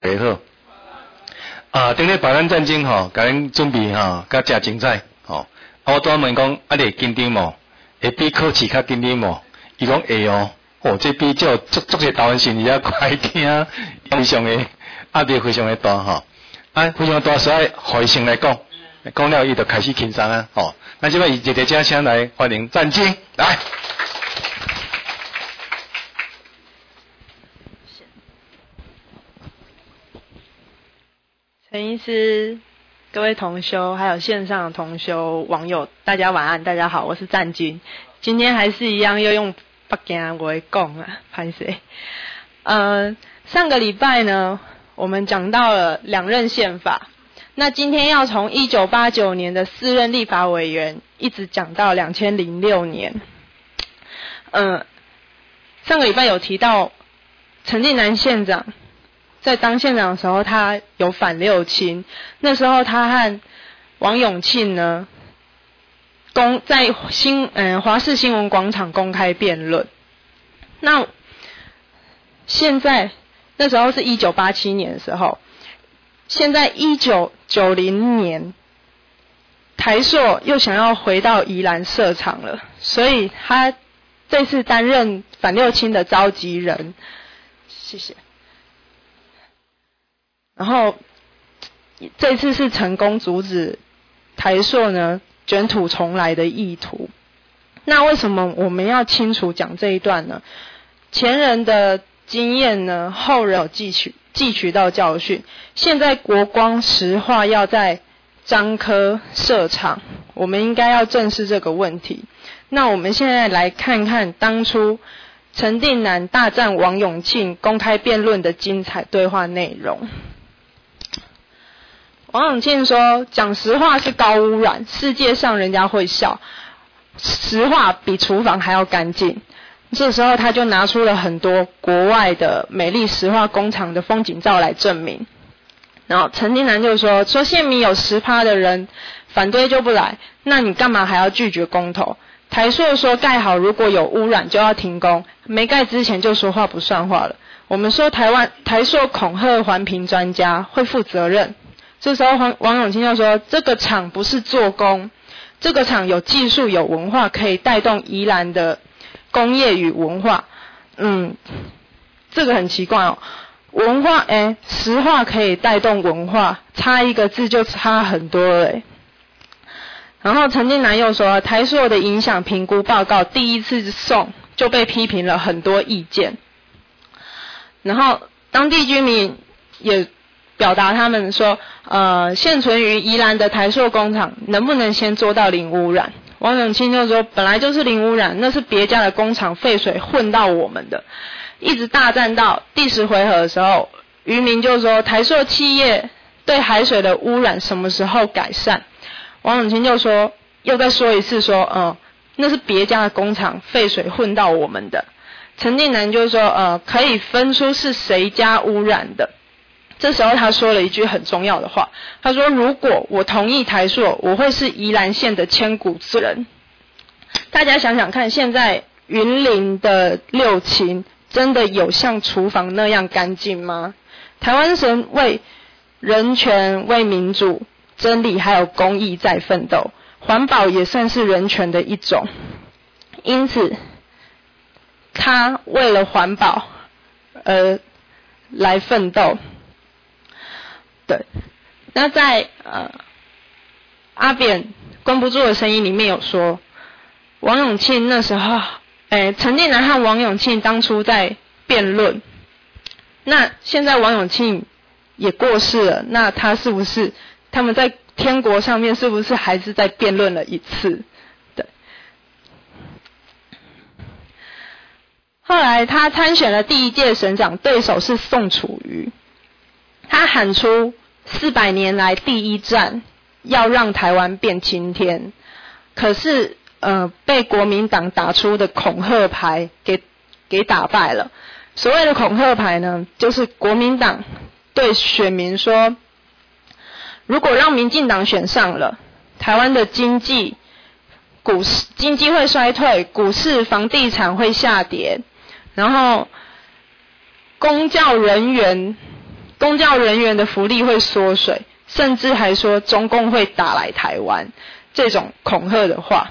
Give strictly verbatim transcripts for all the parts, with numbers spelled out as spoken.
袂好。啊，顶日保咱战争吼，甲咱准备吼，甲诚精彩吼。啊，我专门讲，啊，你会紧张无？会比考试较紧张无？伊讲会哦。哦，这比较足足些台湾新闻也快听，非常的压力非常的大吼。啊，非常大，所以互伊先来讲，讲了伊就开始轻松啊。吼，那即摆以一个家请来欢迎战争来。 陈医师、各位同修，还有线上的同修网友，大家晚安，大家好，我是战军。今天还是一样要用北京话讲啊，拍谁？呃，上个礼拜呢，我们讲到了两任宪法，那今天要从一九八九年的四任立法委员，一直讲到两千零六年。嗯、呃，上个礼拜有提到陈定南县长。在当县长的时候，他有反六轻。那时候他和王永庆呢，公在新嗯华视新闻广场公开辩论。那现在那时候是一九八七年的时候，现在一九九零年，台塑又想要回到宜兰设厂了，所以他这次担任反六轻的召集人。谢谢。然后这次是成功阻止台塑呢卷土重来的意图。那为什么我们要清楚讲这一段呢？前人的经验呢，后人有汲取汲取到教训。现在国光石化要在彰科设厂，我们应该要正视这个问题。那我们现在来看看当初陈定南大战王永庆公开辩论的精彩对话内容。王永庆说，讲实话是高污染，世界上人家会笑，实话比厨房还要干净。这时候他就拿出了很多国外的美丽石化工厂的风景照来证明。然后陈定南就说，说县民有 百分之十 的人反对就不来，那你干嘛还要拒绝公投？台塑说盖好如果有污染就要停工，没盖之前就说话不算话了。我们说台湾台塑恐吓环评专家会负责任。这时候王王永庆就说，这个厂不是做工，这个厂有技术有文化，可以带动宜兰的工业与文化。嗯，这个很奇怪哦，文化诶，实话可以带动文化，差一个字就差很多了诶。然后陈定南又说，台塑的影响评估报告第一次送就被批评了很多意见，然后当地居民也表达他们说，呃，现存于宜兰的台塑工厂能不能先做到零污染？王永庆就说，本来就是零污染，那是别家的工厂废水混到我们的。一直大战到第十回合的时候，渔民就说，台塑企业对海水的污染什么时候改善？王永庆就说，又再说一次说，呃，那是别家的工厂废水混到我们的。陈定南就说，呃，可以分出是谁家污染的。这时候他说了一句很重要的话，他说，如果我同意台塑，我会是宜兰县的千古之人。大家想想看，现在云林的六轻真的有像厨房那样干净吗？台湾人为人权、为民主、真理还有公益在奋斗，环保也算是人权的一种。因此他为了环保而来奋斗。对，那在呃阿扁关不住的声音里面有说，王永庆那时候，诶，陈定南和王永庆当初在辩论，那现在王永庆也过世了，那他是不是他们在天国上面是不是还是在辩论了一次？对。后来他参选了第一届省长，对手是宋楚瑜。他喊出四百年来第一战，要让台湾变青天，可是呃被国民党打出的恐吓牌给给打败了。所谓的恐吓牌呢，就是国民党对选民说，如果让民进党选上了，台湾的经济股市经济会衰退，股市房地产会下跌，然后公教人员公教人员的福利会缩水，甚至还说中共会打来台湾，这种恐吓的话。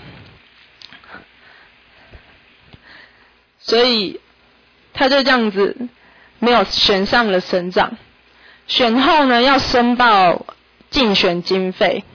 所以他就这样子没有选上了省长。选后呢，要申报竞选经费。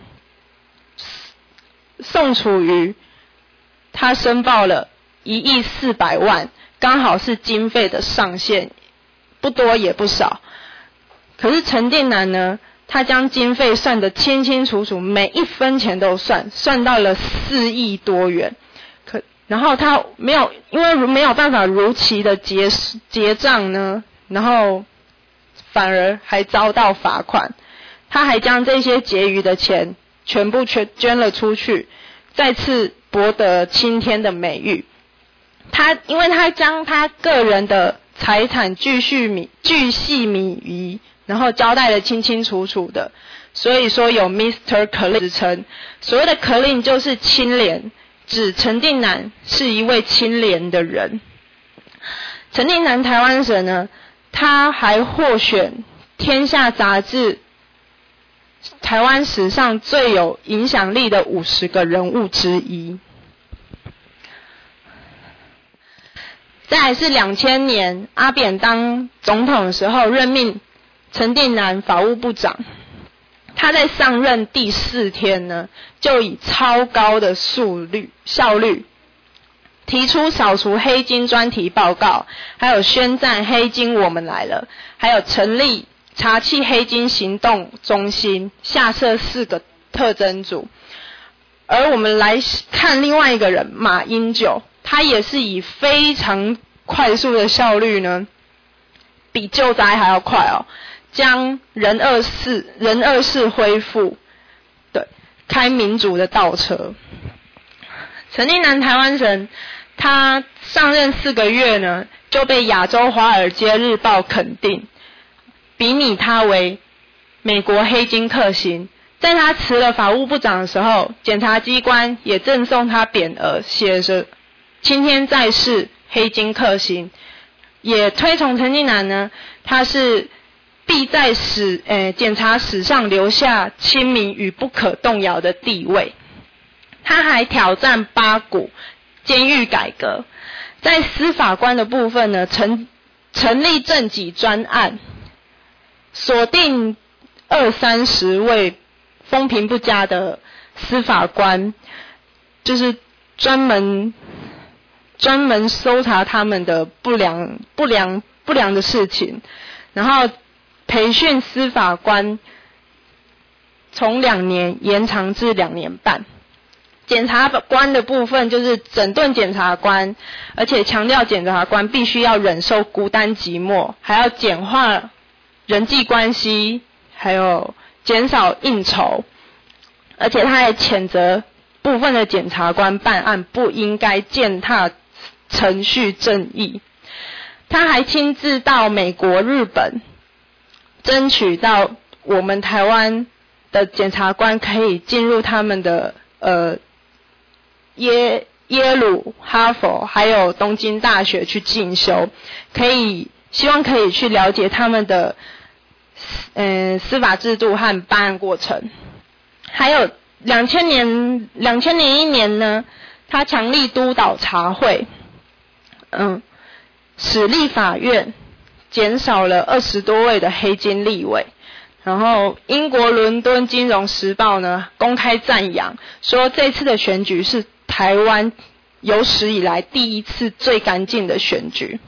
宋楚瑜他申报了一亿四百万，刚好是经费的上限，不多也不少。可是陈定南呢，他将经费算得清清楚楚，每一分钱都算，算到了四亿多元。可然后他没有，因为没有办法如期的结结账呢，然后反而还遭到罚款。他还将这些结余的钱全部捐捐了出去，再次博得青天的美誉。他因为他将他个人的财产巨细靡巨细靡遗，然后交代得清清楚楚的，所以说有 Mister Clean 之称。所谓的 Clean 就是清廉，指陈定南是一位清廉的人。陈定南台湾省呢，他还获选《天下》杂志台湾史上最有影响力的五十个人物之一。再来是两千年阿扁当总统的时候，任命陈定南法务部长。他在上任第四天呢，就以超高的速率效率，提出扫除黑金专题报告，还有宣战黑金我们来了，还有成立查缉黑金行动中心，下设四个特侦组。而我们来看另外一个人马英九，他也是以非常快速的效率呢，比救灾还要快哦，将人二世人二世恢复，对，开民主的倒车。陈定南台湾省，他上任四个月呢，就被亚洲华尔街日报肯定，比拟他为美国黑金克星。在他辞了法务部长的时候，检察机关也赠送他匾额，写着青天在世黑金克星，也推崇陈定南呢，他是必在史呃检察史上留下亲民与不可动摇的地位。他还挑战八股监狱改革，在司法官的部分呢，成成立政绩专案，锁定二三十位风评不佳的司法官，就是专门专门搜查他们的不良不良不良的事情，然后培训司法官从两年延长至两年半。检察官的部分就是整顿检察官，而且强调检察官必须要忍受孤单寂寞，还要简化人际关系，还有减少应酬，而且他还谴责部分的检察官办案不应该践踏程序正义。他还亲自到美国、日本，争取到我们台湾的检察官可以进入他们的呃耶耶鲁、哈佛还有东京大学去进修，可以希望可以去了解他们的嗯司法制度和办案过程。还有两千年两千零一年呢，他强力督导查会，嗯，使立法院减少了二十多位的黑金立委。然后英国伦敦金融时报呢公开赞扬，说这次的选举是台湾有史以来第一次最干净的选举。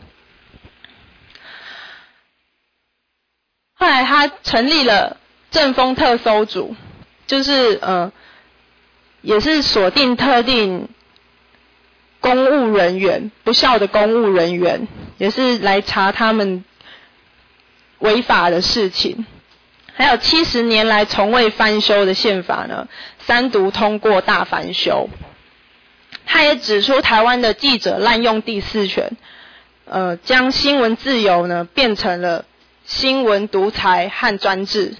后来他成立了政风特搜组，就是呃也是锁定特定公务人员不孝的公务人员，也是来查他们违法的事情。还有七十年来从未翻修的宪法呢，三读通过大翻修。他也指出台湾的记者滥用第四权，呃，将新闻自由呢变成了新闻独裁和专制。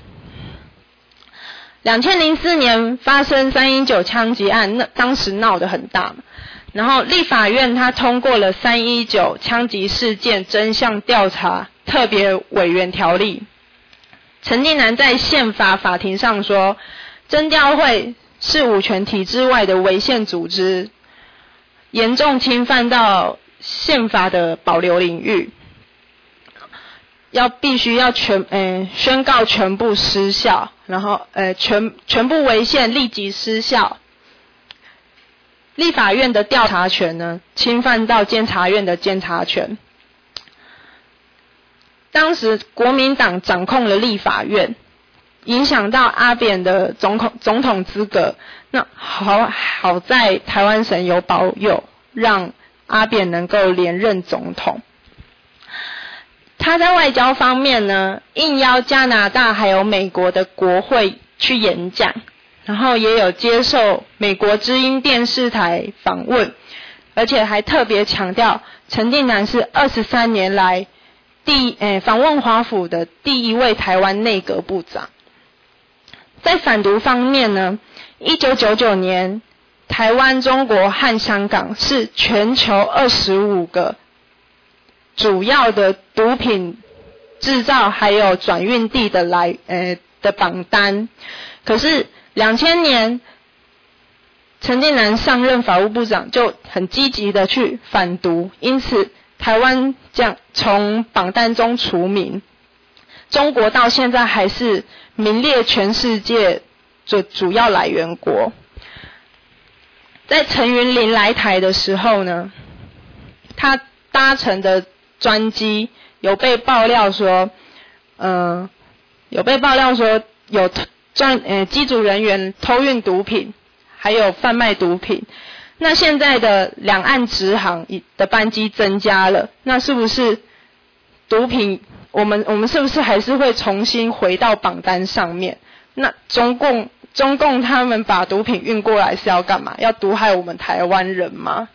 两千零四年发生三一九枪击案，那当时闹得很大嘛，然后立法院他通过了三一九枪击事件真相调查特别委员条例， 陈定南在宪法法庭上说，侦调会是五权体制外的违宪组织，严重侵犯到宪法的保留领域，要必须要全呃宣告全部失效，然后呃全全部违宪，立即失效。立法院的调查权呢，侵犯到监察院的监察权。当时国民党掌控了立法院，影响到阿扁的总统总统资格。那好好在台湾省有保佑，让阿扁能够连任总统。他在外交方面呢，应邀加拿大还有美国的国会去演讲，然后也有接受美国之音电视台访问，而且还特别强调陈定南是二十三年来第诶访问华府的第一位台湾内阁部长。在反毒方面呢，一九九九年台湾、中国和香港是全球二十五个主要的毒品制造还有转运地的来呃的榜单。可是两千年陈定南上任法务部长就很积极的去反毒，因此台湾将从榜单中除名。中国到现在还是名列全世界的主要来源国。在陈云林来台的时候呢，他搭乘的专机有被爆料说，呃，有被爆料说有专呃机组人员偷运毒品，还有贩卖毒品。那现在的两岸直航的班机增加了，那是不是毒品我们我们是不是还是会重新回到榜单上面？那中共中共他们把毒品运过来是要干嘛？要毒害我们台湾人吗？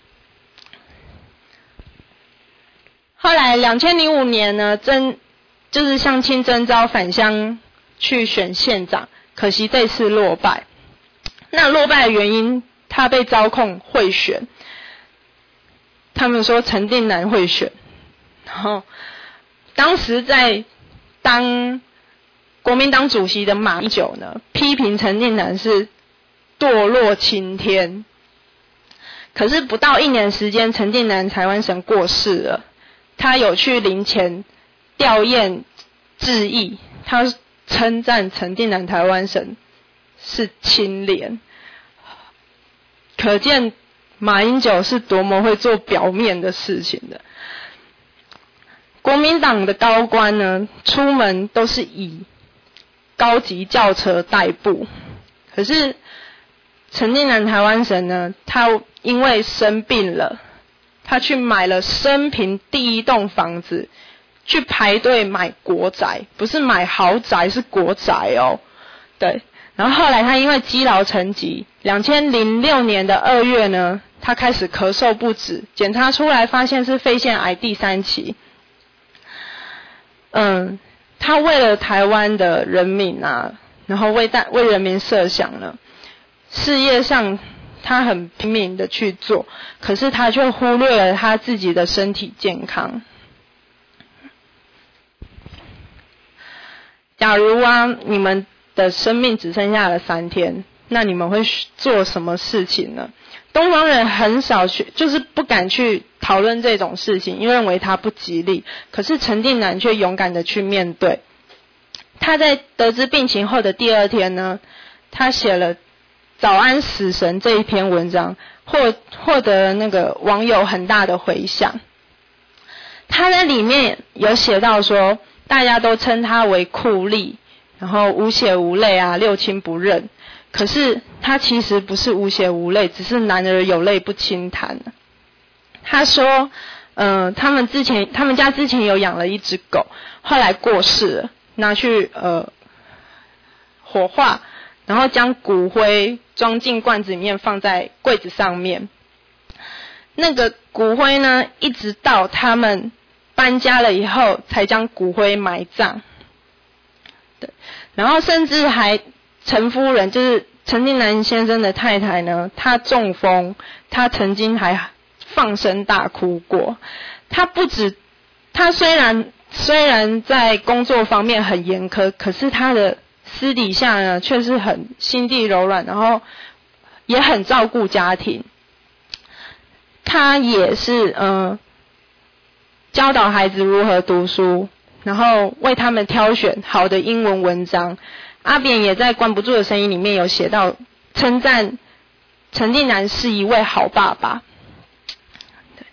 后来两千零五年呢，征就是向亲征召返乡去选县长，可惜这次落败。那落败的原因，他被招控贿选，他们说陈定南贿选，然后当时在当国民党主席的马英九呢，批评陈定南是堕落青天。可是不到一年时间，陈定南台湾省过世了，他有去陵前吊唁致意，他称赞陈定南台湾省是清廉，可见马英九是多么会做表面的事情的。国民党的高官呢，出门都是以高级轿车代步，可是陈定南台湾省呢，他因为生病了，他去买了生平第一栋房子，去排队买国宅，不是买豪宅，是国宅哦。对，然后后来他因为积劳成疾，两千零六年的二月呢，他开始咳嗽不止，检查出来发现是肺腺癌第三期。嗯，他为了台湾的人民啊，然后为大为人民设想了，事业上他很拼命的去做，可是他却忽略了他自己的身体健康。假如啊，你们的生命只剩下了三天，那你们会做什么事情呢？东方人很少去，就是不敢去讨论这种事情，因为认为它不吉利。可是陈定南却勇敢的去面对。他在得知病情后的第二天呢，他写了《早安死神》这一篇文章，获获得那个网友很大的回响。他在里面有写到说，大家都称他为酷吏，然后无血无泪啊，六亲不认。可是他其实不是无血无泪，只是男儿有泪不轻弹。他说，嗯、呃，他们之前他们家之前有养了一只狗，后来过世了，拿去呃火化，然后将骨灰装进罐子里面放在柜子上面。那个骨灰呢，一直到他们搬家了以后，才将骨灰埋葬。对，然后甚至还陈夫人，就是陈定南先生的太太呢，她中风，她曾经还放声大哭过。她不止，她虽然虽然在工作方面很严苛，可是他的私底下呢却是很心地柔软，然后也很照顾家庭。他也是嗯、呃、教导孩子如何读书，然后为他们挑选好的英文文章。阿扁也在《关不住的声音》里面有写到，称赞陈定南是一位好爸爸。对，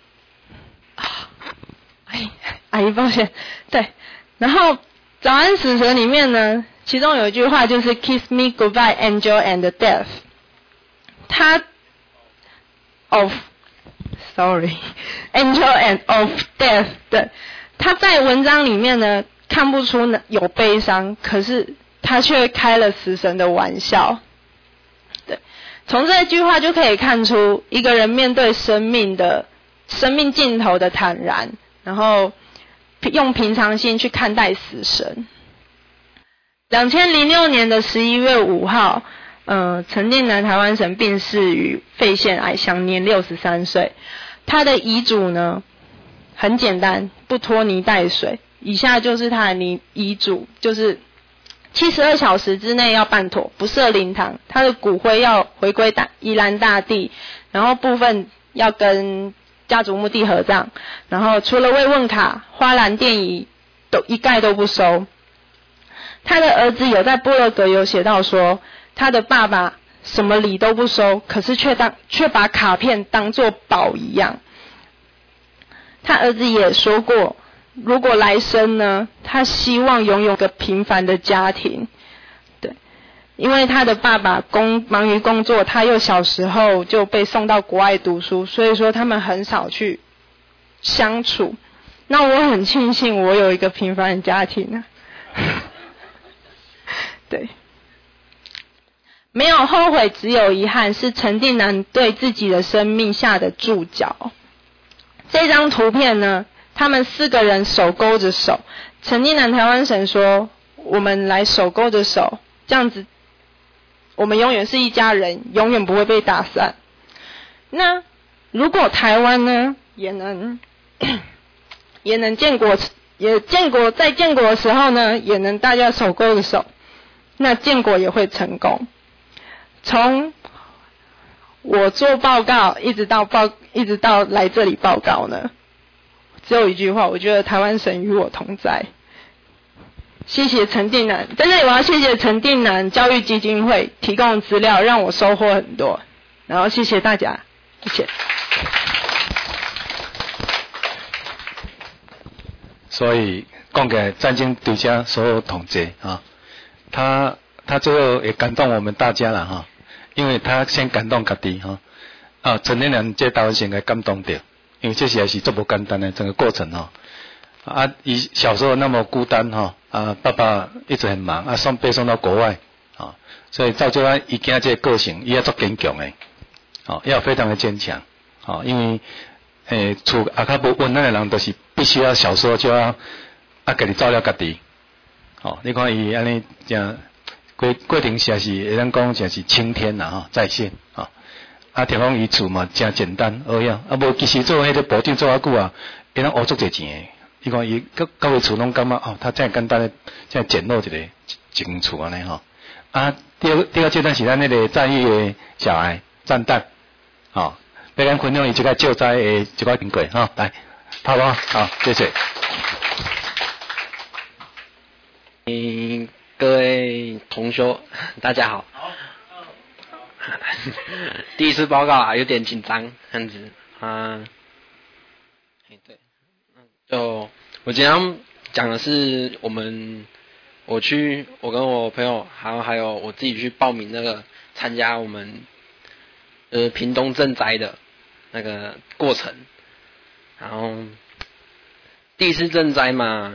哎，阿姨抱歉，对。然后《早安死神》里面呢，其中有一句话就是 "Kiss me goodbye, angel and death"。他 of sorry angel and of death， 对，他在文章里面呢看不出有悲伤，可是他却开了死神的玩笑。对，从这句话就可以看出一个人面对生命的生命尽头的坦然，然后用平常心去看待死神。二千零六年的十一月五号，呃，陈定南台湾省病逝于肺腺癌，享年六十三岁。他的遗嘱呢很简单，不拖泥带水。以下就是他的遗遗嘱，就是七十二小时之内要办妥，不设灵堂，他的骨灰要回归大宜兰大地，然后部分要跟家族墓地合葬，然后除了慰问卡、花篮奠仪都一概都不收。他的儿子有在部落格有写到说，他的爸爸什么礼都不收，可是却当却把卡片当作宝一样。他儿子也说过，如果来生呢，他希望拥有个平凡的家庭。对，因为他的爸爸工忙于工作，他又小时候就被送到国外读书，所以说他们很少去相处。那我很庆幸我有一个平凡的家庭啊。对，没有后悔，只有遗憾，是陈定南对自己的生命下的注脚。这张图片呢，他们四个人手勾着手，陈定南台湾省说，我们来手勾着手，这样子我们永远是一家人，永远不会被打散。那如果台湾呢也能也能建国，也建国在建国的时候呢也能大家手勾着手，那建国也会成功。从我做报告一直到报一直到来这里报告呢，只有一句话，我觉得台湾神与我同在。谢谢陈定南，在这里我要谢谢陈定南教育基金会提供资料，让我收获很多。然后谢谢大家，谢谢。 所以讲起来，战争对家所有统治啊，他他最后也感动我们大家了哈，因为他先感动家己哈，啊，陈定南这台湾省给感动到，因为这些是这么简单的整个过程哈。啊，伊小时候那么孤单哈，啊，爸爸一直很忙，啊，送被送到国外，啊，所以造就他伊今这个个性，伊也足坚强的，哦，要非常的坚强，哦，因为诶，厝也较无温暖的人，都是必须要小时候就要啊，家己照料家己，哦，你看伊安尼正过过程实在是会当讲真是青天呐哈，在线啊，啊，听讲伊厝嘛真简单学样，啊，无其实做迄个部长做遐久啊，会当学足侪钱的。伊讲伊各各位厝拢感觉哦，他这样简单的这样简陋一个一间厝安尼吼。啊，第二第二阶段是咱那个战役的小孩战弹，哦，要咱分享伊这个救灾的一个经过哈，来，好不好？好，谢谢。 嗯，各位同修，大家好。好。第一次报告啊，有点紧张，这样子啊。哎，对。就我今天讲的是我们我去我跟我朋友还有还有我自己去报名那个参加我们呃屏东赈灾的那个过程，然后第一次赈灾嘛，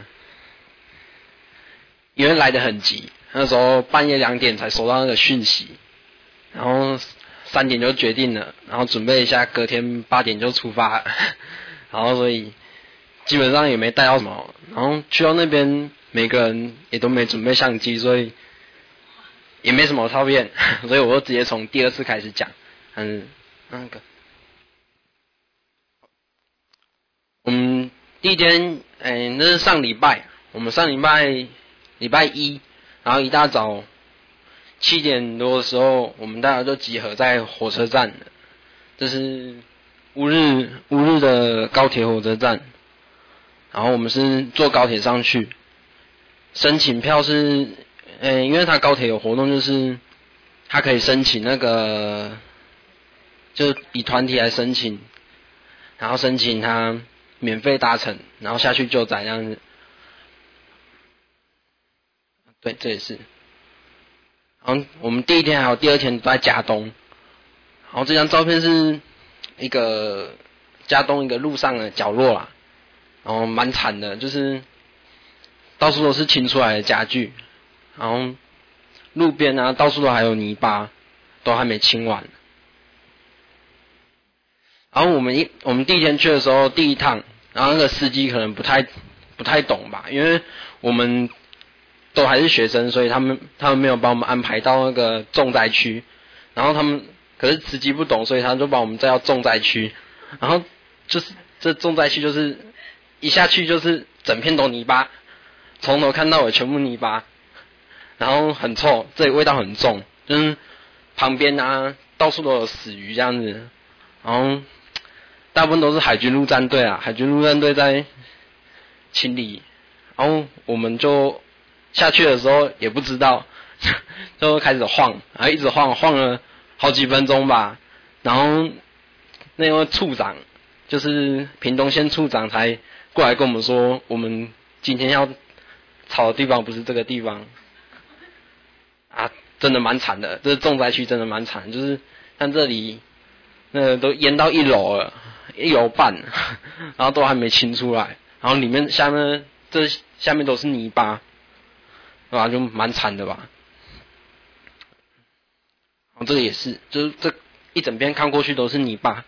因为来得很急，那时候半夜两点才收到那个讯息，然后三点就决定了，然后准备一下，隔天八点就出发了，然后所以。基本上也没带到什么，然后去到那边，每个人也都没准备相机，所以也没什么照片，所以我就直接从第二次开始讲。嗯，那个，我们第一天，哎，那是上礼拜，我们上礼拜礼拜一，然后一大早七点多的时候，我们大家就集合在火车站，这是乌日乌日的高铁火车站，然后我们是坐高铁上去，申请票是，呃，因为他高铁有活动，就是他可以申请那个，就以团体来申请，然后申请他免费搭乘，然后下去就载这样子。对，这也是。然后我们第一天还有第二天都在嘉东，然后这张照片是一个嘉东一个路上的角落啦，然后蛮惨的，就是到处都是清出来的家具，然后路边啊到处都还有泥巴，都还没清完。然后我们一我们第一天去的时候，第一趟，然后那个司机可能不太不太懂吧，因为我们都还是学生，所以他们他们没有把我们安排到那个重灾区，然后他们可是司机不懂，所以他就把我们载到重灾区，然后就是这重灾区就是一下去就是整片都泥巴，从头看到尾全部泥巴，然后很臭，这里味道很重，就是旁边啊到处都有死鱼这样子，然后大部分都是海军陆战队啊，海军陆战队在清理，然后我们就下去的时候也不知道，就开始晃，然后一直晃，晃了好几分钟吧。然后那位处长，就是屏东县处长，才过来跟我们说，我们今天要吵的地方不是这个地方。啊，真的蛮惨的，这是重灾区，真的蛮惨，就是像这里，那个都淹到一楼了，一楼半，然后都还没清出来，然后里面下面这下面都是泥巴。对吧？就蛮惨的吧。然后这个也是，就是这一整边看过去都是泥巴。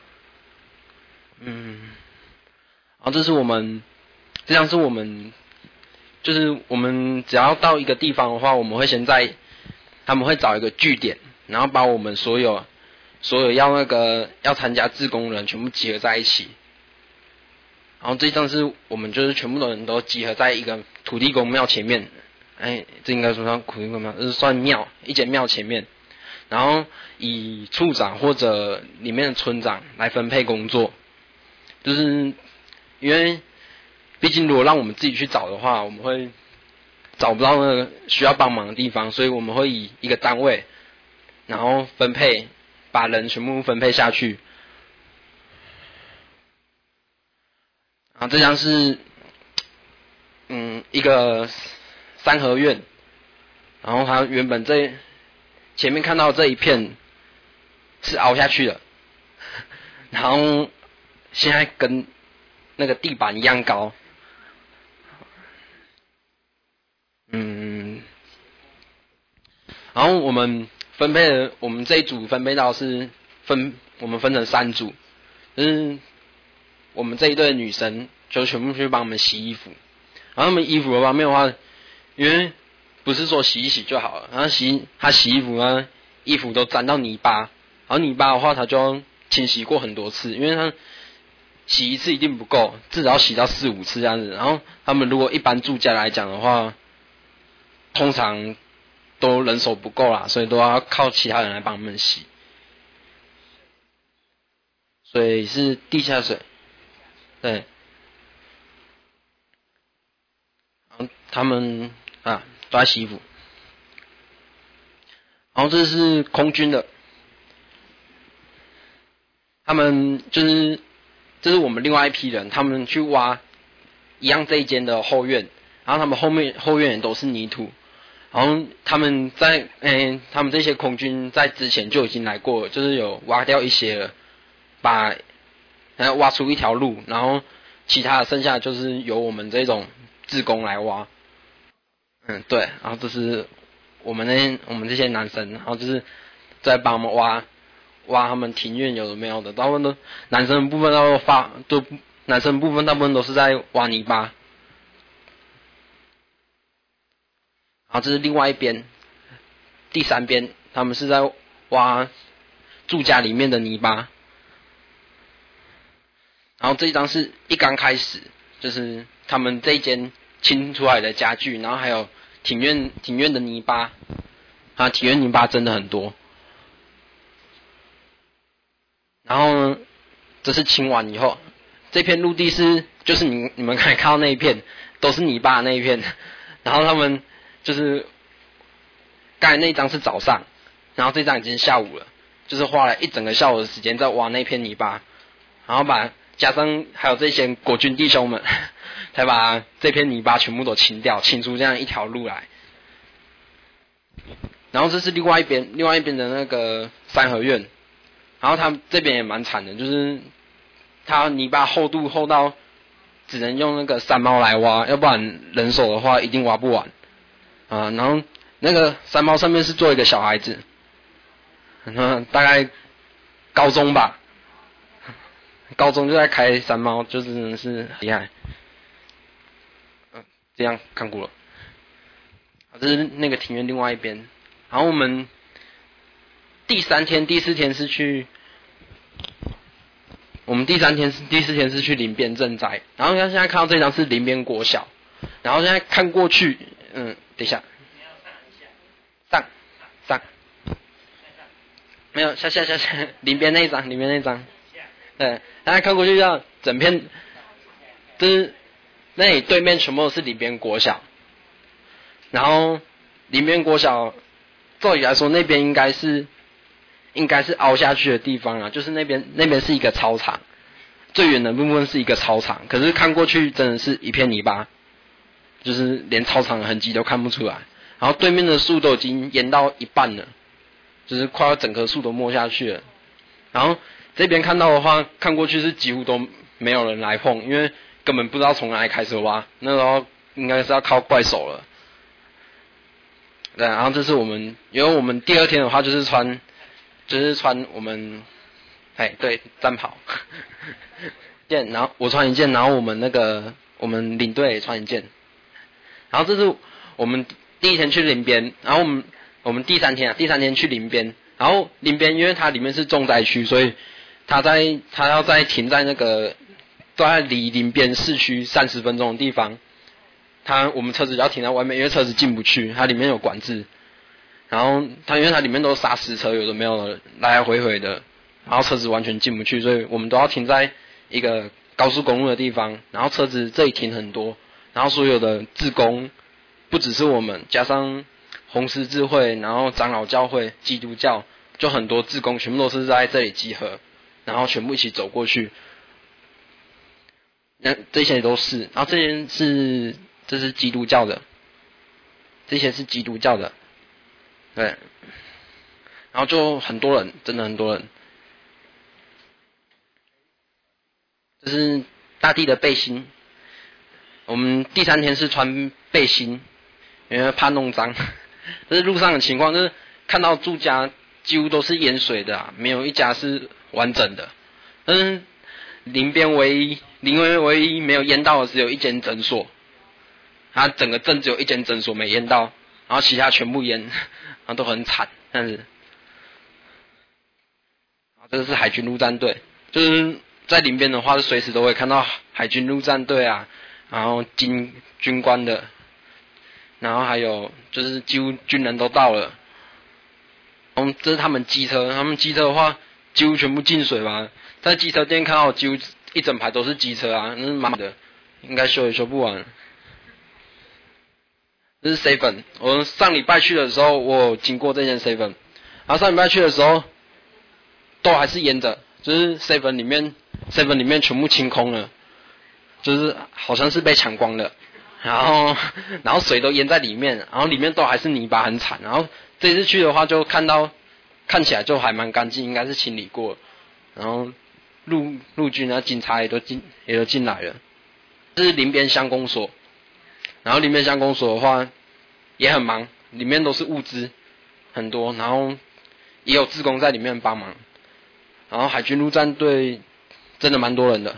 嗯，然后这是我们，这样是我们，就是我们只要到一个地方的话，我们会先在，他们会找一个据点，然后把我们所有所有要那个要参加志工的人全部集合在一起。然后这张是我们就是全部的人都集合在一个土地公庙前面。哎，这应该说算土地公庙，这是算庙，一间庙前面，然后以处长或者里面的村长来分配工作，就是因为毕竟如果让我们自己去找的话，我们会找不到那个需要帮忙的地方，所以我们会以一个单位，然后分配，把人全部分配下去。然后这张是，嗯，一个三合院，然后它原本这前面看到这一片是凹下去的，然后现在跟那个地板一样高，嗯，然后我们分配的，我们这一组分配到是分，我们分成三组，就是我们这一队的女生就全部去帮我们洗衣服，然后他们衣服的方面的话，因为不是说洗一洗就好了，然后洗他洗衣服呢，衣服都沾到泥巴，然后泥巴的话他就要清洗过很多次，因为他洗一次一定不够，至少要洗到四五次这样子。然后他们如果一般住家来讲的话，通常都人手不够啦，所以都要靠其他人来帮他们洗。所以是地下水，对。他们啊都在洗衣服，然后这是空军的，他们就是这是我们另外一批人，他们去挖一样这一间的后院，然后他们后面后院也都是泥土，然后他们在诶、欸、他们这些空军在之前就已经来过，就是有挖掉一些了，把然后挖出一条路，然后其他的剩下就是由我们这种志工来挖。嗯，对，然后这是我们那我们这些男生，然后就是在帮我们挖挖他们庭院有的没有的，大部分都男生的部分都发都男生的部分大部分都是在挖泥巴，然后这是另外一边，第三边他们是在挖住家里面的泥巴，然后这一张是一刚开始就是他们这一间清出来的家具，然后还有庭院庭院的泥巴，啊，庭院泥巴真的很多。然后呢，这是清完以后，这片陆地是就是你你们可以看到那一片都是泥巴的那一片，然后他们就是刚才那一张是早上，然后这张已经下午了，就是花了一整个下午的时间在挖那片泥巴，然后把加上还有这些国军弟兄们，才把这片泥巴全部都清掉，清出这样一条路来。然后这是另外一边，另外一边的那个三合院。然后他们这边也蛮惨的，就是他泥巴厚度厚到只能用那个山猫来挖，要不然人手的话一定挖不完啊。然后那个山猫上面是坐一个小孩子，嗯，大概高中吧，高中就在开山猫，就真的是厉害。嗯，这样看过了。这是那个庭院另外一边，然后我们。第三天、第四天是去，我们第三天、第四天是去林边赈灾，然后现在看到这张是林边国小，然后现在看过去，嗯，等一下，上上，没有下下下下，林边那一张，林边那一张，对，大家看过去要整片，就是那里对面全部都是林边国小，然后林边国小，照理来说那边应该是。应该是凹下去的地方啊，就是那边那边是一个操场，最远的部分是一个操场，可是看过去真的是一片泥巴，就是连操场的痕迹都看不出来。然后对面的树都已经淹到一半了，就是快要整棵树都没下去了。然后这边看到的话，看过去是几乎都没有人来碰，因为根本不知道从哪里开始挖，那时候应该是要靠怪手了。对，然后这是我们，因为我们第二天的话就是穿。就是穿我们，哎，对，战袍件，然后我穿一件，然后我们那个我们领队也穿一件，然后这是我们第一天去林边，然后我们我们第三天啊，第三天去林边，然后林边因为它里面是重灾区，所以它在它要在停在那个都在离林边市区三十分钟的地方，它我们车子要停在外面，因为车子进不去，它里面有管制。然后它因为它里面都是砂石车，有的没有的，来来回回的，然后车子完全进不去，所以我们都要停在一个高速公路的地方，然后车子这里停很多，然后所有的志工，不只是我们，加上红十字会，然后长老教会、基督教，就很多志工全部都是在这里集合，然后全部一起走过去。那这些都是，然后这些是这是基督教的，这些是基督教的。对，然后就很多人，真的很多人。这是大地的背心，我们第三天是穿背心，因为怕弄脏。这是路上的情况，就是看到住家几乎都是淹水的啊，没有一家是完整的。但是林边唯一，林边唯一没有淹到的只有一间诊所，它整个镇只有一间诊所没淹到，然后其他全部淹。然后都很惨，但是，啊，这个是海军陆战队，就是在林边的话，是随时都会看到海军陆战队啊，然后军军官的，然后还有就是几乎军人都到了，嗯，这是他们机车，他们机车的话几乎全部进水吧，在机车店看到几乎一整排都是机车啊，那是满的，应该修也修不完。这是 seven， 我上礼拜去的时候，我有经过这间 seven， 然后上礼拜去的时候，都还是淹着，就是 seven 里面 seven 里面全部清空了，就是好像是被抢光了，然后然后水都淹在里面，然后里面都还是泥巴，很惨。然后这次去的话，就看到看起来就还蛮干净，应该是清理过，然后陆陆军啊警察也都进也都进来了。这是林边乡公所。然后林边乡公所的话也很忙，里面都是物资很多，然后也有志工在里面帮忙。然后海军陆战队真的蛮多人的，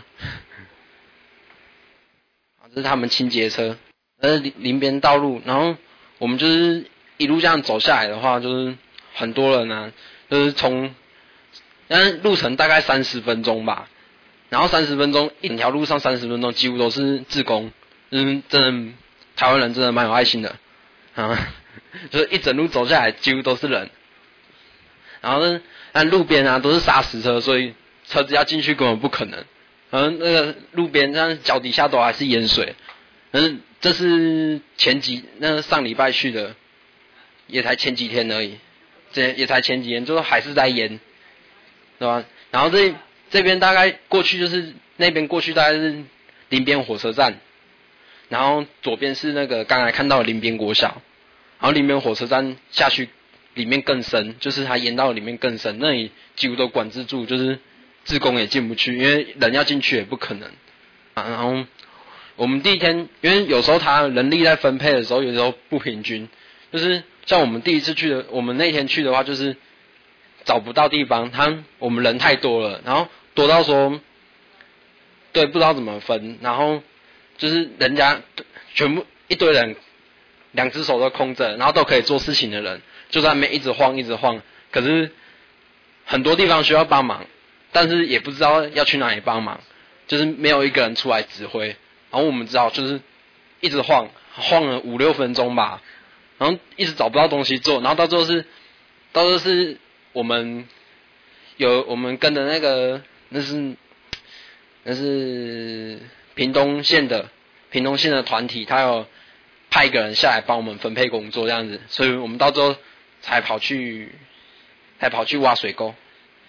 这是他们清洁车，这是林林边道路。然后我们就是一路这样走下来的话，就是很多人啊，就是从，但是路程大概三十分钟吧， 然后三十分钟一整条路上三十分钟几乎都是志工，嗯，真的台湾人真的蛮有爱心的啊，就是一整路走下来几乎都是人，然后呢，但路边啊都是砂石车，所以车子要进去根本不可能，然后那个路边像脚底下都还是淹水，嗯，这是前几那上礼拜去的，也才前几天而已，这也才前几天，就是还是在淹，对吧？然后这这边大概过去就是那边过去大概是林边火车站，然后左边是那个刚才看到的林边国小，然后林边火车站下去里面更深，就是它淹到里面更深，那里几乎都管制住，就是志工也进不去，因为人要进去也不可能啊。然后我们第一天，因为有时候他人力在分配的时候，有时候不平均，就是像我们第一次去的，我们那天去的话，就是找不到地方，他我们人太多了，然后多到说，对，不知道怎么分，然后就是人家全部一堆人，两只手都空着，然后都可以做事情的人，就在那边一直晃一直晃，可是很多地方需要帮忙，但是也不知道要去哪里帮忙，就是没有一个人出来指挥，然后我们只好就是一直晃，晃了五六分钟吧，然后一直找不到东西做，然后到最后是，到最后是我们有我们跟的那个那是那是屏东县的屏东县的团体，他有派一个人下来帮我们分配工作这样子，所以我们到最后才跑去才跑去挖水沟。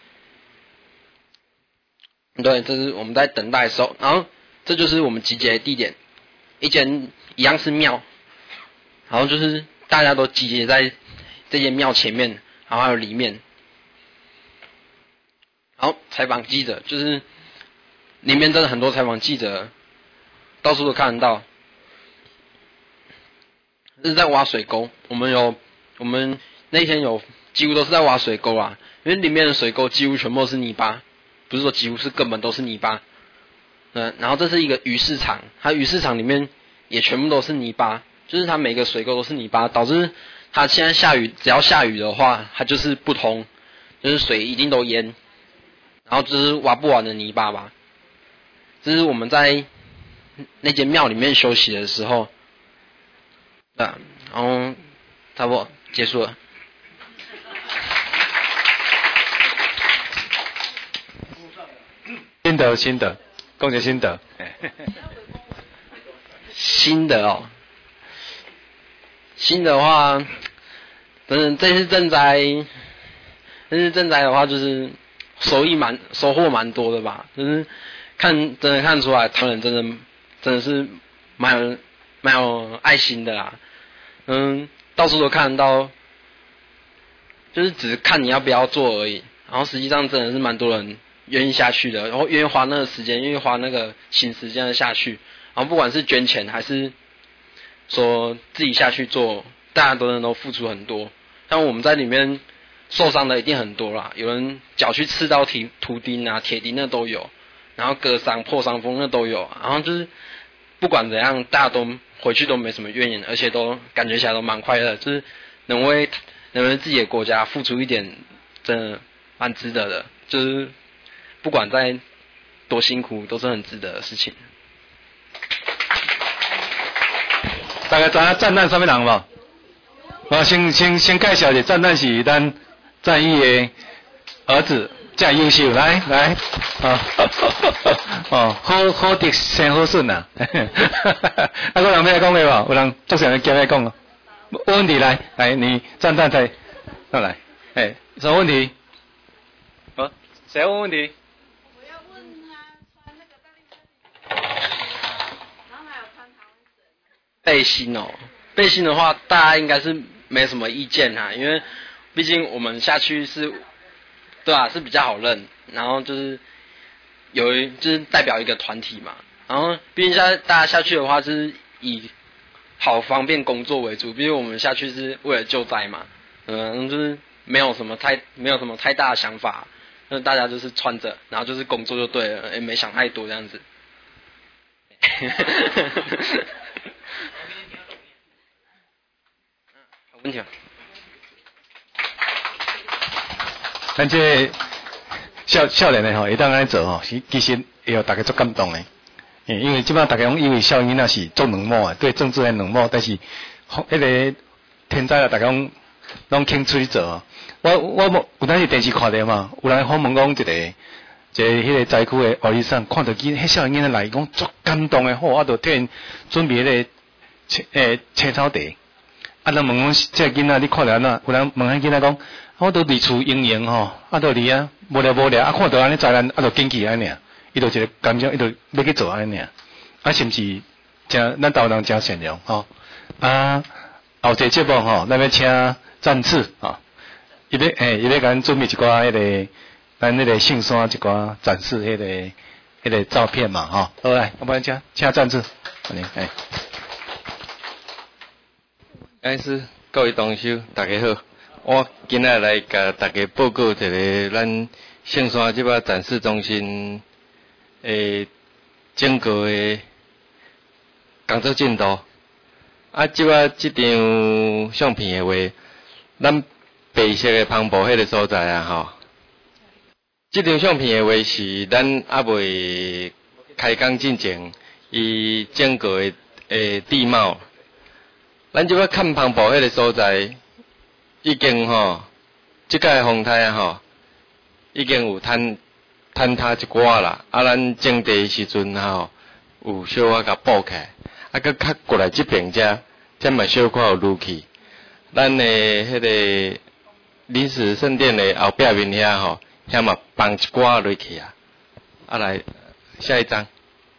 对，这是我们在等待的时候，然后这就是我们集结的地点，一间一样是庙，然后就是大家都集结在这间庙前面，然后还有里面，然后采访记者，就是里面真的很多采访记者，到处都看得到，这是在挖水沟，我们有我们那天有几乎都是在挖水沟啦，因为里面的水沟几乎全部都是泥巴。不是说几乎是根本都是泥巴，嗯，然后这是一个鱼市场，它鱼市场里面也全部都是泥巴，就是它每个水沟都是泥巴，导致它现在下雨，只要下雨的话，它就是不通，就是水一定都淹，然后就是挖不完的泥巴吧。这是我们在那间庙里面休息的时候，啊，然后差不多结束了。 心得心得，共结心得。 新的哦，新的话，真的这次赈灾，这次赈灾的话就是收益蛮收获蛮多的吧，就是看真的看出来他们真的真的是蛮有蛮有爱心的啦，嗯，到处都看得到，就是只是看你要不要做而已，然后实际上真的是蛮多人愿意下去的，然后愿意花那个时间，愿意花那个心思这样下去，然后不管是捐钱还是说自己下去做，大家都能都付出很多。像我们在里面受伤的一定很多啦，有人脚去刺到铁图钉啊、铁钉那都有，然后割伤、破伤风那都有，然后就是不管怎样，大家都回去都没什么怨言，而且都感觉起来都蛮快乐，就是能为能为自己的国家付出一点，真的蛮值得的，就是不管再多辛苦，都是很值得的事情。 大家知影战难什么人无？我先先先介绍一下，战难是咱战役的儿子，真优秀，来来，哦哦，好好的生好顺呐。啊，有人要讲的无？有人作想叫要讲哦。有问题来，来你战战才上来，哎，什么问题？啊，谁要问问题？ 我要问他穿那个大力士，然后还有穿台湾绳。 背心哦，背心的话，大家应该是没什么意见哈，因为毕竟我们下去是，对啊，是比较好认，然后就是有一就是代表一个团体嘛，然后毕竟现在大家下去的话是以好方便工作为主，毕竟我们下去是为了救灾嘛，嗯，就是没有什么太没有什么太大的想法，那大家就是穿着，然后就是工作就对了，也没想太多这样子。有问题吗？ 咱这少少年的吼，会当安尼做吼，其实会互大家足感动诶。因为即摆大家讲以为少年仔是做冷漠啊，对政治很冷漠，但是迄个天灾啊，大家拢拢倾出去做。我我有当时电视看到嘛，有人访问讲一个一个迄个灾区的护理生，看到囡迄少年仔来讲足感动诶，吼，啊，就替因准备迄个青诶青草茶。啊，人问讲这囡仔你看到安怎？有人问迄囡仔讲，我都离厝营营吼，啊，都离啊，无聊无聊，啊，看到安尼灾难，啊，就紧去安尼。伊就一个感想，伊就要去做安尼尔，啊，是毋是真咱台湾人真善良吼？啊，后一个节目吼，咱要请战士吼，伊要诶，伊要甲咱准备一寡迄个咱迄个杏山一寡展示迄个迄个照片嘛吼。好来，我们请请战士，安尼诶。 哎是各位同修，大家好，我今仔来甲大家报告一个咱杏山即摆展示中心。诶，整个诶工作进度，啊，即摆即张相片诶话，咱白色诶篷布迄个所在啊吼，即张相片诶话是咱还未开工进前，伊整个诶诶地貌，咱即摆看篷布迄个所在，已经吼，即个风台啊吼，已经有坍。坍塌一寡啦，啊，咱种地时阵吼，有小可甲补起来，啊，佮较过来即边遮，遮嘛小可有愈去。咱诶迄个临时圣殿诶后壁面遐吼，遐嘛放一寡落去啊。啊，来下一张。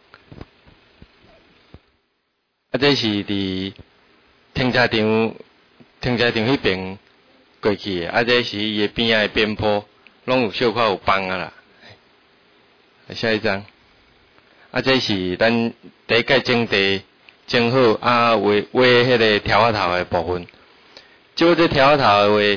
啊，这是伫停车场，停车场迄边过去诶，啊，这是伊诶边仔诶边坡，拢有小可有放啊啦。下一张，啊，这是咱第一届种地种好啊，画画迄个条仔头的部分。即个这条仔头的话，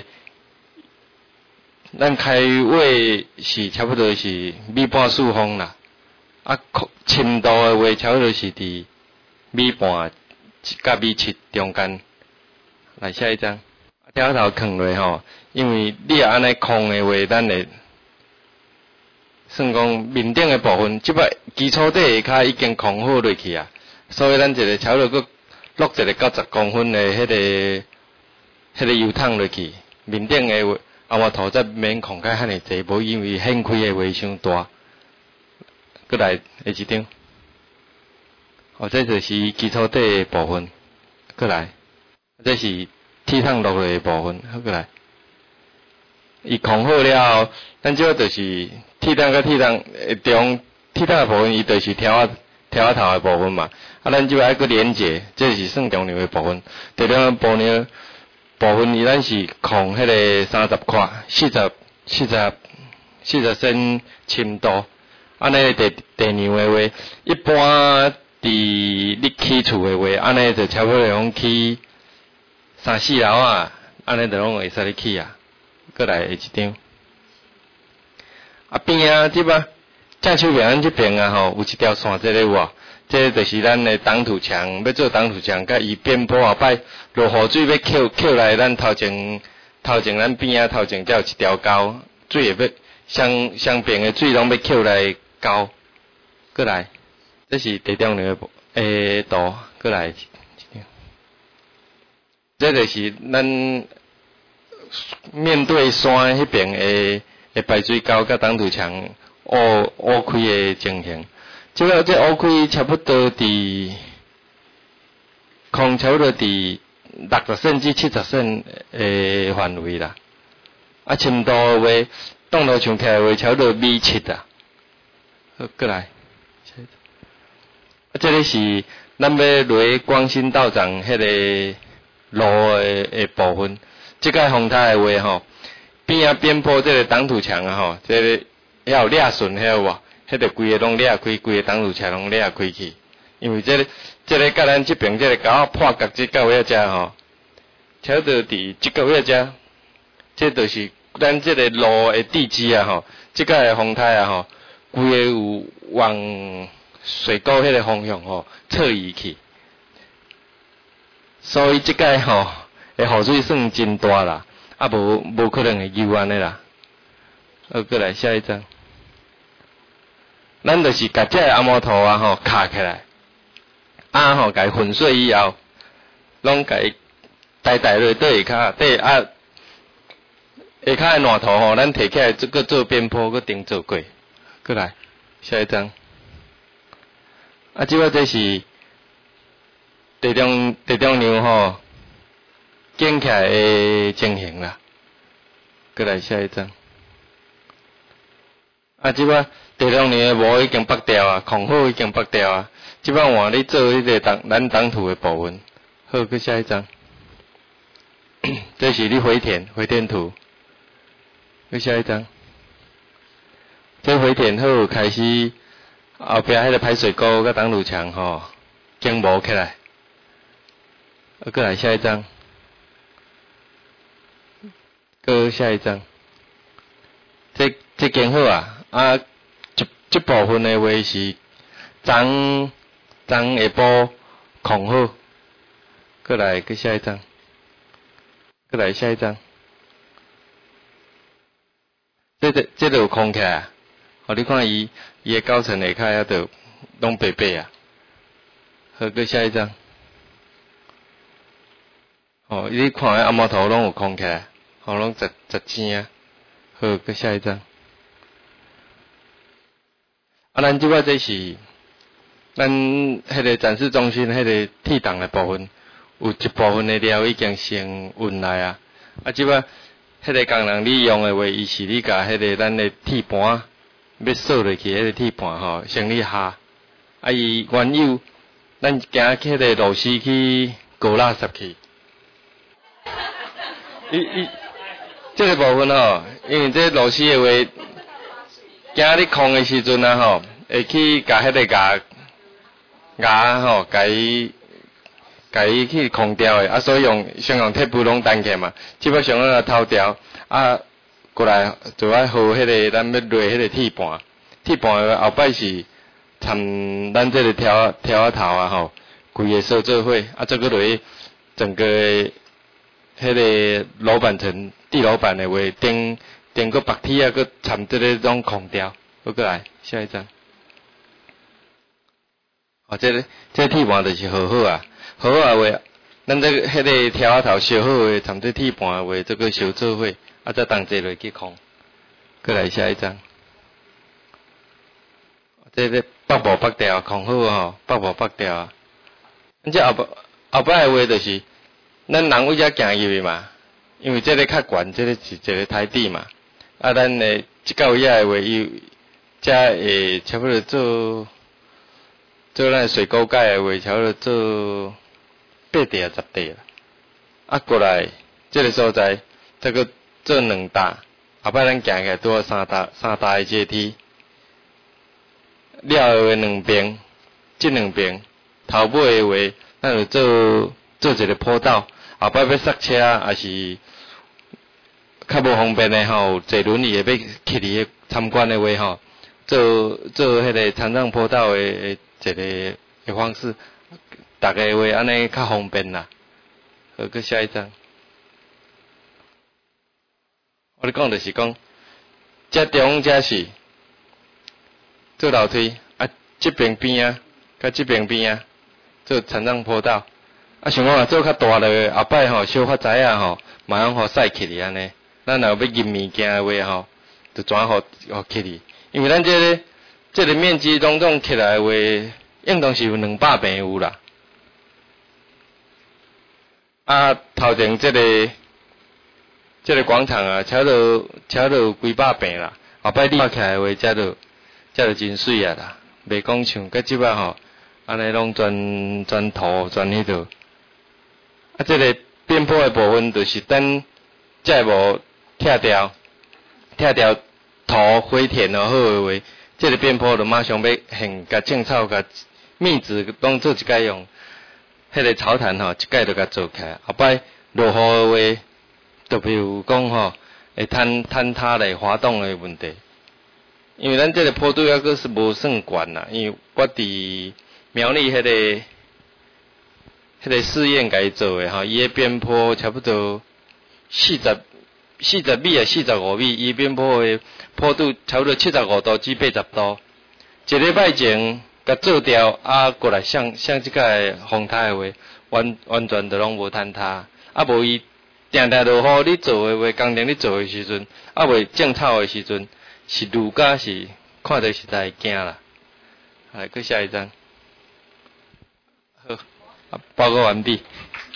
咱开画是差不多是米半四方啦，啊，深度的话差不多是伫米半甲米七中间。来下一张，条仔头放落吼，因为你也安尼空的话，咱会。算讲面顶的部分，即摆基础底下骹已经空好落去啊，所以咱一个差不多佫落一个九十公分的迄、那个迄、那个油桶落去，面顶的后尾土则免空开遐尼济，无因为掀开的话伤大。佫来下一张，哦，这就是基础底的部分，佫来，这是铁桶落来的部分，好佫来。伊空好了后，咱即个就是铁桶甲铁桶诶中铁桶诶部分，伊就是条仔条仔头诶部分嘛。啊，咱即个爱佫连接，这是算重要诶部分。第两部分部分，伊咱是空迄个三十块，四十四十四十升深度。安尼第第二诶话，一般伫你起厝诶话，安尼就差不多用起三四楼啊，安尼就拢会使你起啊。过来下一张，啊边啊，即摆正手边咱即边啊吼，有一条线这个有无？这就是咱的挡土墙，要做挡土墙，甲伊边坡后摆落雨水要扣扣来，咱头前头前咱边啊头前才有一条沟，水会要双双边的水拢要扣来沟。过来，这是第重要的诶图，过来，这就是咱。面对山迄边的的排水沟甲挡土墙乌乌开的情形，即个这乌开差不多伫空差不多伫六十升至七十升的范围啦。啊，深度的话，挡路墙起来话差不多米七啦。好，过来。啊，这个是咱要落光新道场迄个路的的部分。即个风台的话吼，边仔边坡即个挡土墙啊吼，即、这个要有裂顺，晓有无？迄个规个拢裂开，规个挡土墙拢裂开去。因为即、这个即、这个甲咱即边即个沟破角即到遐遮吼，差不多伫即个遐遮，即就是咱即个路的地基啊吼，即个的风台啊吼，规个有往水沟迄个方向吼侧移去，所以即个吼。诶，雨水算真大啦，啊无无可能会游安尼啦。好，过来下一张。 咱就是甲这个阿摩头啊吼卡起来，啊吼甲伊粉碎以后，拢甲伊呆呆落对下骹，对啊下骹的烂头吼，咱摕起来这个做边坡，搁顶做过，过来下一张。啊，即摆这是地中地中牛吼建起来的情形啦。过来下一张。啊，即摆地中牛的毛已经拔掉啊，孔好已经拔掉啊。即摆换你做迄个当咱当土的部分。好，去下一张。这是你回填回填图。去下一张。这回填好开始。后壁迄个排水沟甲挡路墙吼，建模起来。啊，过来下一张，搁下一张。这这建好啊，啊，这这部分的话是昨昨下晡空好。过来，搁下一张。过来下一张。这这这就有空起来。哦，你看伊伊的高层下骹遐就拢白白啊。好，过下一张。哦，你看迄阿毛头拢有空起来，吼、哦，拢十十青啊。好，过下一张。啊，咱即摆这是咱迄个展示中心迄个铁档的部分，有一部分的料已经先运来啊。啊，即摆迄个工人利用的话，伊是你甲迄个咱的铁盘。要扫落去迄个铁盘吼，先去下，啊伊原有，咱行去迄个螺丝去搞垃圾去。伊伊，这个部分吼，因为这螺丝的话，行咧空的时阵啊吼，会去甲迄个牙牙吼，甲伊甲伊去空掉的，啊所以用先用铁布拢担起嘛，基本上啊偷掉啊。过来就爱好迄个咱要落迄个铁盘，铁盘的后摆是掺咱这个条条头啊吼，规个烧做伙，啊这个落去整个迄个楼板层地楼板的话，顶顶个白铁啊，个掺这个种空调，好过来下一张。哦，这个这个铁盘就是好好啊，好好啊话，咱这个迄个条头烧好诶，掺这铁盘的话，这个烧做伙。啊，再当这落去空，过来下一张。这个北部北调空好吼，北部北调啊。这后摆后摆的话就是，咱人为遮行入去嘛，因为这个较悬，这个是一个台地嘛。啊，咱诶即到位的话，伊遮会差不多做做咱水沟盖的话，差不多做八地啊十地啦。啊，过来这个所在，这个。做两搭，后摆咱行起来拄好三搭三搭的阶梯，了后的两边，即两边头尾的话，咱就做做一个坡道，后摆要塞车也是较无方便的吼，坐轮椅的要去伫参观的话吼，做做迄个残障坡道的一个的方式，大家话安尼较方便啦。好，搁下一张。我咧讲就是讲，遮中遮是做楼梯，啊，这边边啊，甲这边边啊，做残障坡道。啊，想讲啊，做较大了，后摆吼小发财啊吼，马上互塞起哩安尼。咱若要运物件的话吼，就转互互起哩。因为咱这个这个面积总总起来的话，应当是有两百平有啦。啊，头前这个。这个广场啊，差不多差不多有几百平啦。后摆你看起来的话，才就才就真水啊啦。袂讲像甲即摆吼，安尼拢全全土全迄度。啊，这个边坡的部分就是等再无拆掉，拆掉土回填了好的话，这个边坡就马上要现甲种草甲密植当做一解用。迄个草毯吼，一解就甲做起来。后摆落雨的话。特别有讲吼，会坍坍塌来滑动的问题，因为咱这个坡度还阁是无算悬啦，因为我伫苗栗迄、那个迄、那个试验甲伊做的吼，伊的边坡差不多四十四十米啊四十五米，伊边坡的坡度差不多七十五度至八十度， 一礼拜前甲做掉，啊过来向向即个风台的话，完完全都拢无坍塌，啊无伊定定落雨，你做的话工程你做的时阵，啊未种草的时阵，是愈加是看着实在惊啦。来，去下一张。好，啊报告完毕。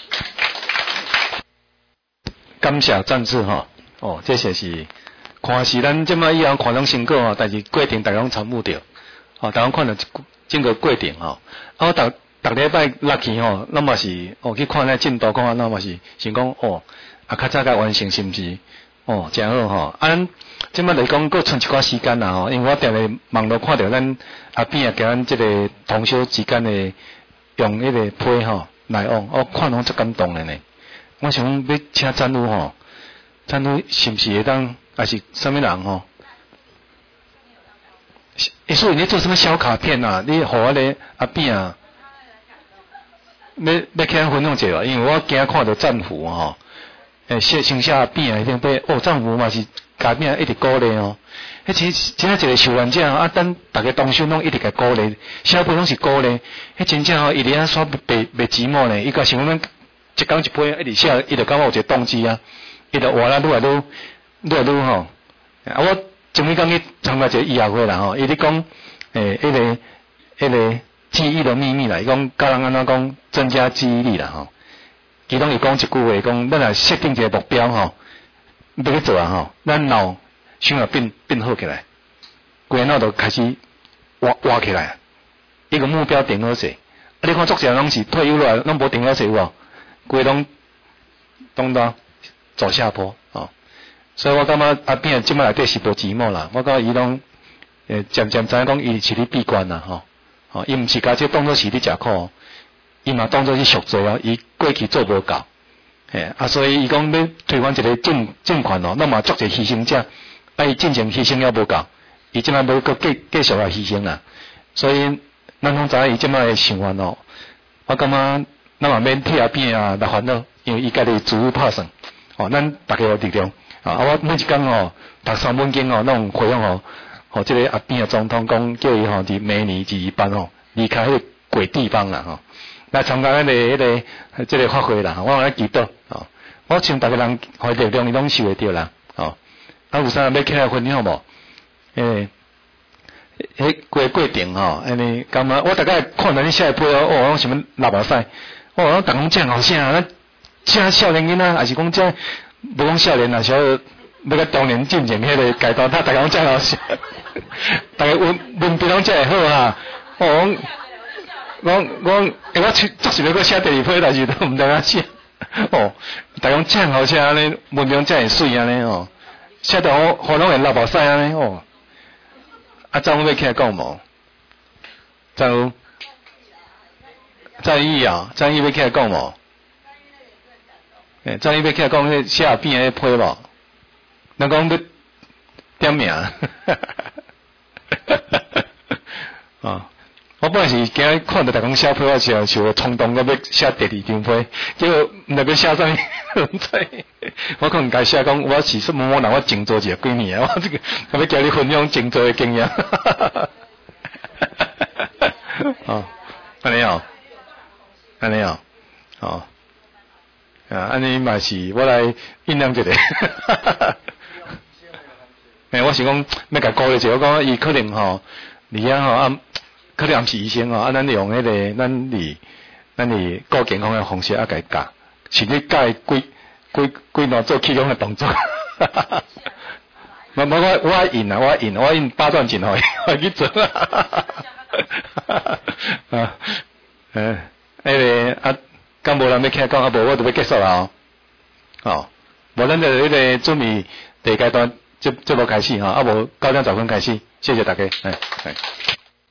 感谢赞助吼，哦，这些是看是咱即摆以后看拢成果吼，但是过程大家拢参悟着，哦，大家看到整个过程吼，啊，我逐逐礼拜落去吼，那么是哦去看咱进度，看那么是想讲哦，啊较早甲完成是毋是？哦，真好吼，啊，咱即摆来讲，佫剩一寡时间啦吼，因为我定咧网络看到咱后壁啊，甲咱即个同修之间的用迄个批吼来往，我看拢足感动的呢。我想要请赞助吼，赞助是毋是会当，还是啥物人吼？所以你做什么小卡片啊？你互我咧阿扁啊，要要去分享者啊，因为我惊看到政府吼，诶，写剩下阿扁啊，一定被哦，政府嘛是改变一直鼓励哦。迄真真正一个受难者啊，等大家同修拢一直甲鼓励，小辈拢是鼓励，迄真正吼，伊咧安煞袂袂寂寞呢，伊甲想讲。一讲一杯，一直写，伊就感觉有一个动机啊，伊就活啦，愈来愈愈来愈吼。啊，我前面讲去参加一个医学会啦吼，伊咧讲诶，迄、那个迄、那个记忆的秘密啦，伊讲教人安怎讲增加记忆力啦吼。其中伊讲一句话，讲咱若设定一个目标吼，要去做啊吼，咱脑想要变变好起来，规脑就开始活活起来。一个目标定好势，啊，你看作者拢是退休了，拢无定好势有无？规拢拢到走下坡哦，所以我感觉阿扁即摆内底是无寂寞啦。我感觉伊拢诶渐渐知影讲伊是咧闭关啦吼，吼伊毋是家即当作是咧食苦，伊嘛当作是赎罪哦。伊过去做无够，嘿啊，所以伊讲要推翻一个政政权哦，那么作者牺牲者，啊伊进前牺牲了无够，伊即摆要搁继继续来牺牲啦。所以咱拢知影伊即摆诶想法哦，我感觉。咱嘛免替阿扁啊来烦恼，因为伊家己自有拍算。哦，咱大家有力量。啊，我每一工吼读三本经哦，拢回向吼，吼即个阿扁啊总统讲叫伊吼伫明年二二班吼离开迄个鬼地方啦吼，来参加咱个迄个即个发挥啦。我来祈祷。哦，我请大家人互力量，伊拢受会着啦。哦，啊有啥要起来分享无？诶。迄过过程吼，安尼感觉我大概看到你写批哦，哦，什么六目屎。哦，咱逐讲正后生，咱正少年囡仔，还是讲正无讲少年啊，小要甲中年进前迄个阶段，他逐讲正后生，大家文文笔拢真会好啊！哦，我我我我作是要搁写第二批，但是都毋知影写。哦，逐讲正后生安尼，文章真会水安尼哦，写到好好拢会流目屎安尼哦。啊，张武要起来讲无？张武。张毅啊，张毅要起来讲无？诶，张毅要起来讲迄写片迄批无？咱讲要点名，啊！我本来是今日看到大家写批，我是想冲动要要写第二张批，结果毋知要写啥物，唔知。我可能该写讲，我是说某某人，我静坐一下几年啊，我这个我要叫你分享静坐的经验。哦，安尼哦。安尼哦，哦，啊，安尼嘛是，我来酝酿一下。诶，我是讲要甲鼓励一下，我讲伊可能吼，你啊吼啊，可能毋是医生吼，啊，咱用迄个咱伫咱伫顾健康诶方式啊，甲伊教，是你教伊几几几段做气功诶动作。我我我印啊，我印，我印八段锦互伊，我去做。啊，诶。迄个啊，敢无人要起来讲，啊无我就要结束啦哦。哦，无咱就迄个准备第二阶段，即即要开始吼，啊无九点十分开始，谢谢大家，哎哎。